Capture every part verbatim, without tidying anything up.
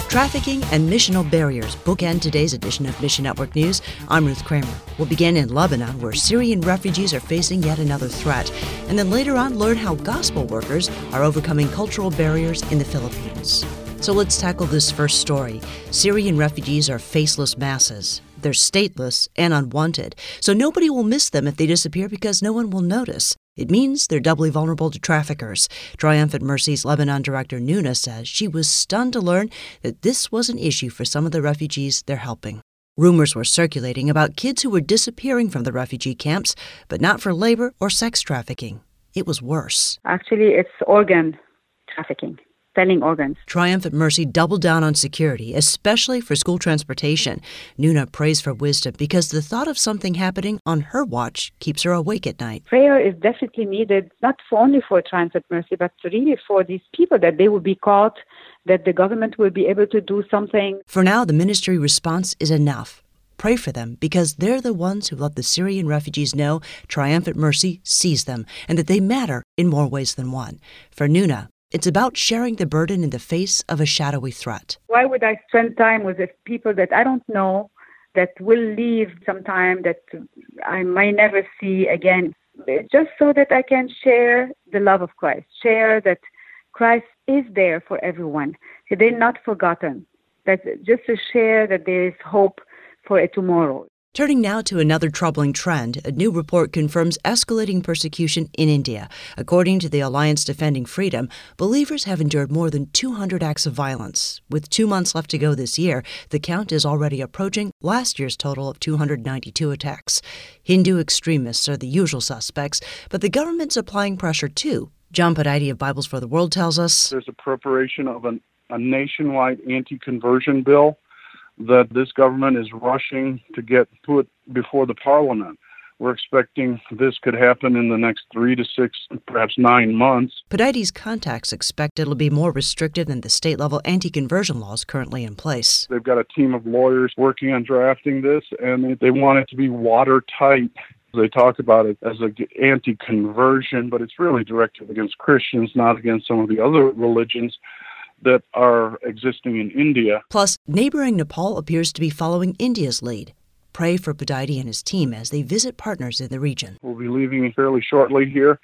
Trafficking and missional barriers bookend today's edition of Mission Network News. I'm Ruth Kramer. We'll begin in Lebanon, where Syrian refugees are facing yet another threat. And then later on, learn how gospel workers are overcoming cultural barriers in the Philippines. So let's tackle this first story. Syrian refugees are faceless masses. They're stateless and unwanted, so nobody will miss them if they disappear because no one will notice. It means they're doubly vulnerable to traffickers. Triumphant Mercy's Lebanon director Nuna says she was stunned to learn that this was an issue for some of the refugees they're helping. Rumors were circulating about kids who were disappearing from the refugee camps, but not for labor or sex trafficking. It was worse. Actually, it's organ trafficking. Selling organs. Triumphant Mercy doubled down on security, especially for school transportation. Nuna prays for wisdom because the thought of something happening on her watch keeps her awake at night. Prayer is definitely needed, not for only for Triumphant Mercy, but really for these people, that they will be caught, that the government will be able to do something. For now, the ministry response is enough. Pray for them because they're the ones who let the Syrian refugees know Triumphant Mercy sees them and that they matter in more ways than one. For Nuna, it's about sharing the burden in the face of a shadowy threat. Why would I spend time with the people that I don't know, that will leave sometime, that I might never see again, just so that I can share the love of Christ, share that Christ is there for everyone. They're not forgotten. That just to share that there is hope for a tomorrow. Turning now to another troubling trend, a new report confirms escalating persecution in India. According to the Alliance Defending Freedom, believers have endured more than two hundred acts of violence. With two months left to go this year, the count is already approaching last year's total of two hundred ninety-two attacks. Hindu extremists are the usual suspects, but the government's applying pressure too. John Podide of Bibles for the World tells us there's a preparation of an, a nationwide anti-conversion bill that this government is rushing to get put before the parliament. We're expecting this could happen in the next three to six, perhaps nine months. Podide's contacts expect it'll be more restrictive than the state-level anti-conversion laws currently in place. They've got a team of lawyers working on drafting this, and they want it to be watertight. They talk about it as an anti-conversion, but it's really directed against Christians, not against some of the other religions that are existing in India. Plus, neighboring Nepal appears to be following India's lead. Pray for Podide and his team as they visit partners in the region. We'll be leaving fairly shortly here,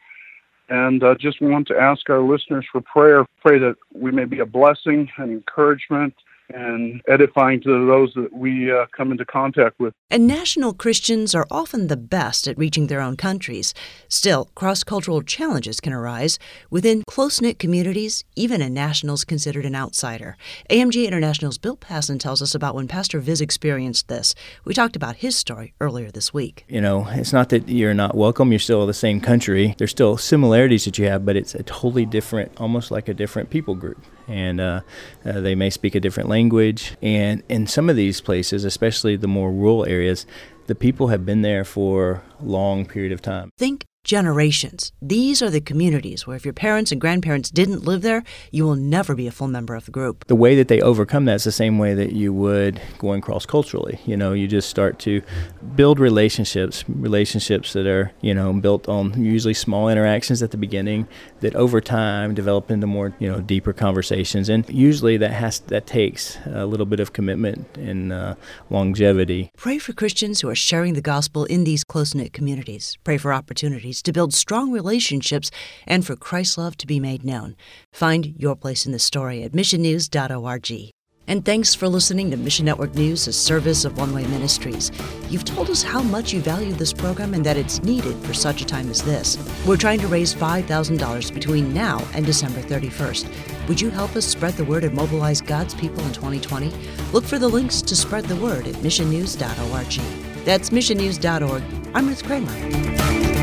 and uh, just want to ask our listeners for prayer. Pray that we may be a blessing and encouragement and edifying to those that we uh, come into contact with. And national Christians are often the best at reaching their own countries. Still, cross-cultural challenges can arise. Within close-knit communities, even a national is considered an outsider. A M G International's Bill Passon tells us about when Pastor Viz experienced this. We talked about his story earlier this week. You know, it's not that you're not welcome, you're still the same country. There's still similarities that you have, but it's a totally different, almost like a different people group. And uh, uh, they may speak a different language. And in some of these places, especially the more rural areas, the people have been there for a long period of time. Think generations. These are the communities where if your parents and grandparents didn't live there, you will never be a full member of the group. The way that they overcome that is the same way that you would going cross-culturally. You know, you just start to build relationships, relationships that are, you know, built on usually small interactions at the beginning that over time develop into more, you know, deeper conversations. And usually that has that takes a little bit of commitment and uh, longevity. Pray for Christians who are sharing the gospel in these close-knit communities. Pray for opportunities to build strong relationships and for Christ's love to be made known. Find your place in the story at mission news dot org. And thanks for listening to Mission Network News, a service of One Way Ministries. You've told us how much you value this program and that it's needed for such a time as this. We're trying to raise five thousand dollars between now and December thirty-first. Would you help us spread the word and mobilize God's people in twenty twenty? Look for the links to spread the word at mission news dot org. That's mission news dot org. I'm Ruth Kramer.